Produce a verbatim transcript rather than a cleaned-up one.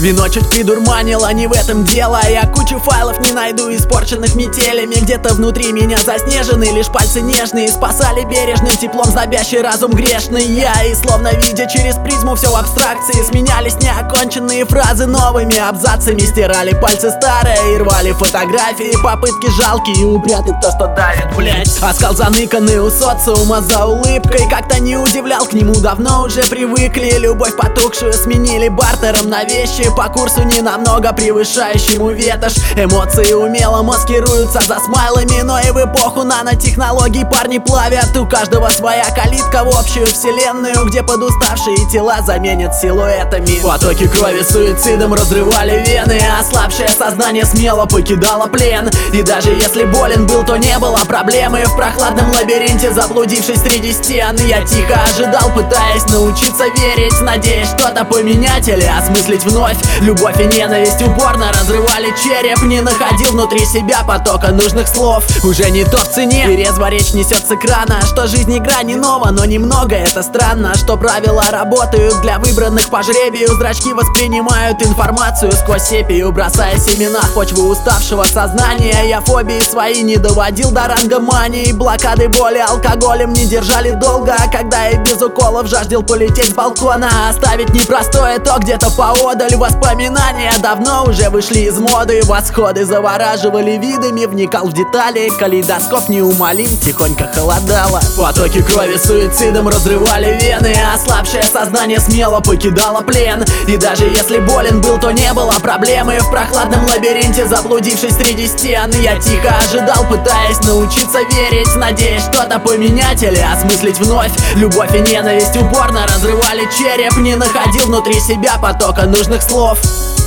Вино чуть придурманило, не в этом дело. Я кучу файлов не найду, испорченных метелями. Где-то внутри меня заснежены, лишь пальцы нежные спасали бережным теплом забящий разум грешный. Я и словно видя через призму все в абстракции, сменялись неоконченные фразы новыми абзацами. Стирали пальцы старые и рвали фотографии, попытки жалкие упрятать то, что давит, блять. Оскал заныканный у социума за улыбкой как-то не удивлял, к нему давно уже привыкли. Любовь потухшую сменили бартером на вещи по курсу не намного превышающему ветошь. Эмоции умело маскируются за смайлами, но и в эпоху нанотехнологий парни плавят. У каждого своя калитка в общую вселенную, где подуставшие тела заменят силуэтами. Потоки крови суицидом разрывали вены, ослабшее сознание смело покидало плен. И даже если болен был, то не было проблемы. В прохладном лабиринте, заблудившись среди стен, я тихо ожидал, пытаясь научиться верить, надеясь что-то поменять или осмыслить вновь. Любовь и ненависть упорно разрывали череп, не находил внутри себя потока нужных слов. Уже не то в цене, и резво речь несет с экрана, что жизнь игра не нова, но немного это странно, что правила работают для выбранных по жребию. Зрачки воспринимают информацию сквозь сепию, бросая семена в почву уставшего сознания. Я фобии свои не доводил до ранга мании, блокады боли алкоголем не держали долго, когда я без уколов жаждал полететь с балкона. Оставить непростое то где-то поодаль, воспоминания давно уже вышли из моды. Восходы завораживали видами, вникал в детали, калейдоскоп неумолим тихонько холодало. Потоки крови суицидом разрывали вены, ослабшее сознание смело покидало плен. И даже если болен был, то не было проблемы. В прохладном лабиринте, заблудившись среди стен, я тихо ожидал, пытаясь научиться верить, надеясь что-то поменять или осмыслить вновь. Любовь и ненависть упорно разрывали череп, не находил внутри себя потока нужных слов.